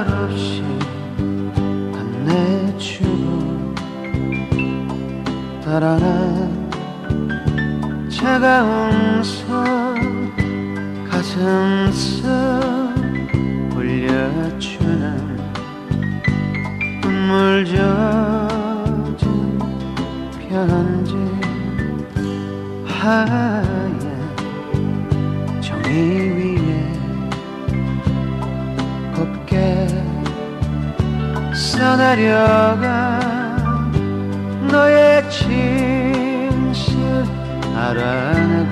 말없이 건네주고 달아난 차가운 손 가슴속 올려주는 눈물 젖은 편지 하얀 종이 위에 곱게 써내려간 너의 진실 알아내고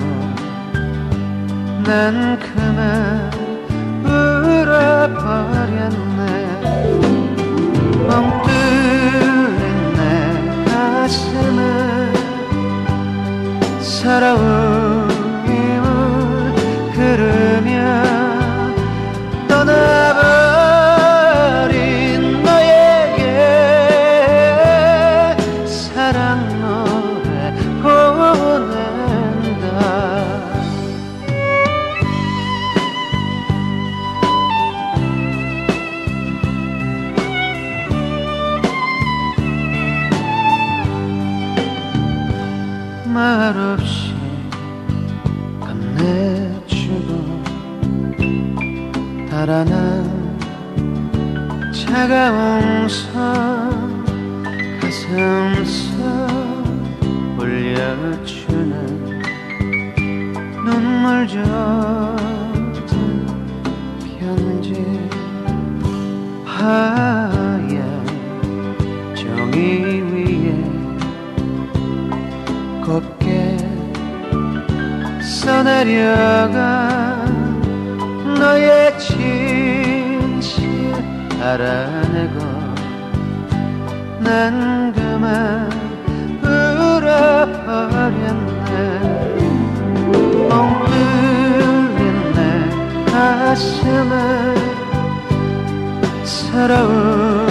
난 그만 울어버렸네. 멍 뚫린 내 가슴을 서러움을 흐르며 떠나버린 너에게 사랑 노래 보낸다. 말없이 건네주고 달아난 차가운 손 가슴속 올려주는 눈물 젖은 편지 하얀 종이 위에 곱게 써내려간 너의 진실 알아내고 난 그만 울어버렸네. 멍 뚫린 내 가슴을 서러운